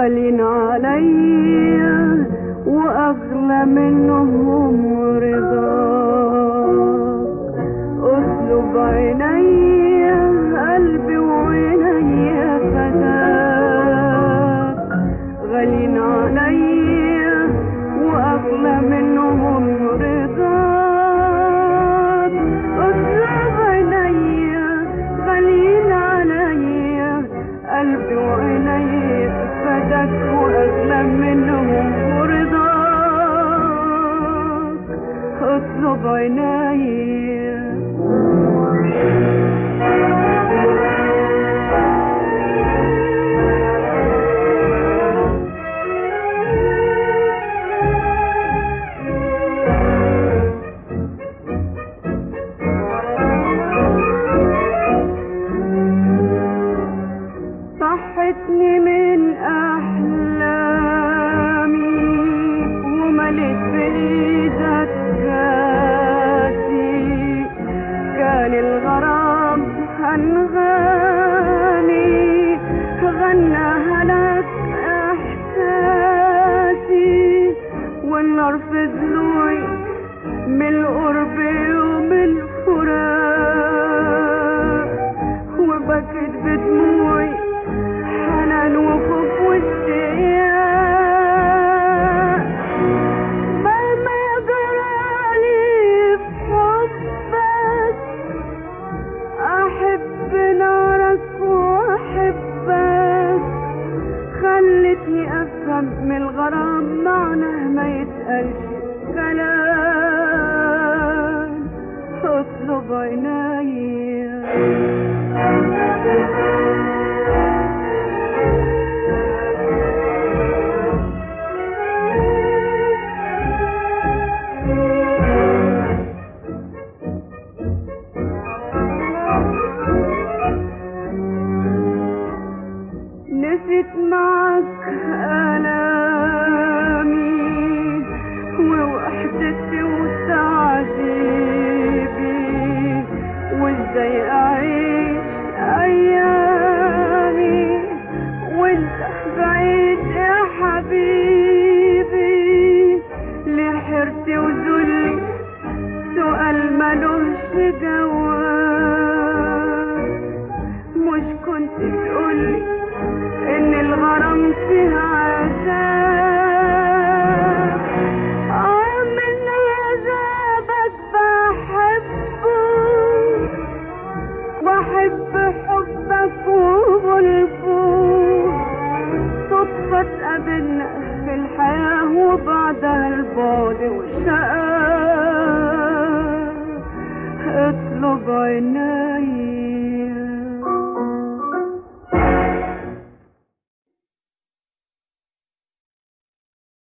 غالين عليا واغلى منهم رضاك. اسلب عينيا قلبي وعينيا فداك، غالين عليا واغلى منهم رضاك. اسلب عينيا غالين عليا قلبي وعينيا فداك، واغلى منهم رضاك. اطلب عينيا صحتني من أحلامي وملت بإيدك كاسي، كان الغرام هنغني غناها لك إحساسي، والنار في ضلوعي من القرب ومن الفراق، وبكت بدموعي حنان وخوف واشتياق. مهما يجرالي في حبك احب نارك واحبك، خلتني افهم من الغرام معناه ما يتقالش كلام. اطلب عينيا نسيت معك آلامي ووحدتي وتعذيبي، وازاي أعيش أيامي وانت بعيد يا حبيبي. لحرتي وذلي سؤال ملوش جواب، مش كنت تقولي ان الغرام فيه عذاب؟ من عذابك بحبه واحب حبك وغلبه، صدفة تقابلنا في الحياة وبعدها البعد والشقاء. اطلب عيني